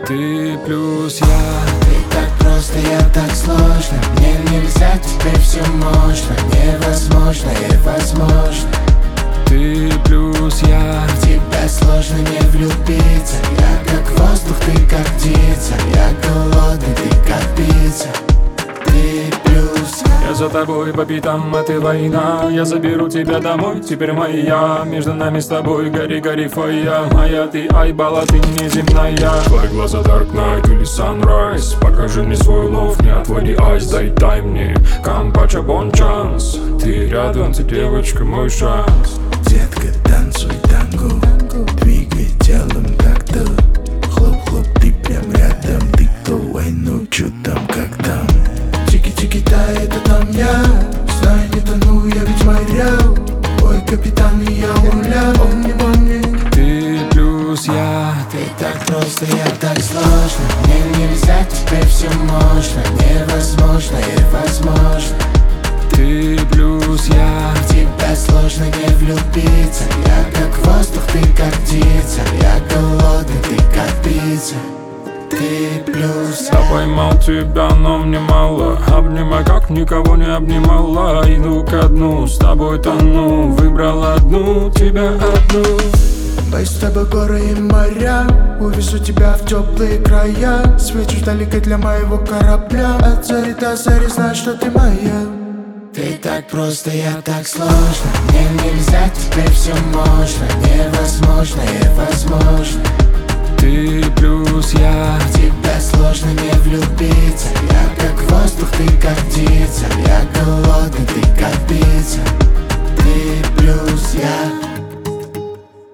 Ты плюс я. Ты так просто, я так сложно. Мне нельзя, теперь все можно. Невозможно и возможно. Ты плюс я. В тебя сложно не влюбиться. Я как воздух, ты как птица. Я голодный, ты как пицца. Ты плюс я. Я за тобой по пятам, а ты война. Я заберу тебя домой, теперь моя. Между нами с тобой гори фоя. Моя ты айбала, ты неземная. Твои глаза Dark Knight или Sunrise. Покажи мне свой лов, не отводи айс. Дай мне кампача бон чанс. Ты рядом, ты девочка, мой шанс. Детка, танцуй танго. Двигай телом так-то. Хлоп-хлоп, ты прям рядом. Ты кто, ай, ну чё там, как там? Чики-чики-та, это там я. Знаю, не тону, я ведь морял. Ой, капитан, и я у руля. Помни. Ты плюс я. Ты так просто, я так сложно. Мне нельзя, теперь все можно. Невозможно и возможно. Ты плюс я. В тебя сложно не влюбиться. Я как воздух, ты как птица. Я голодный, ты как пицца. Ты плюс Я поймал тебя, но мне мало. Обнимай, как никого не обнимала. Иду ко дну, с тобой тону. Выбрал одну, тебя одну. Боюсь с тобой горы и моря. Увезу тебя в теплые края. Свечу далеко для моего корабля. От зари до зари знаю, что ты моя. Ты так просто, я так сложно. Мне нельзя, теперь все можно. Невозможно и возможно. Ты плюс я. В тебя сложно не влюбиться. Я как воздух, ты как птица. Я голодный, ты как пицца.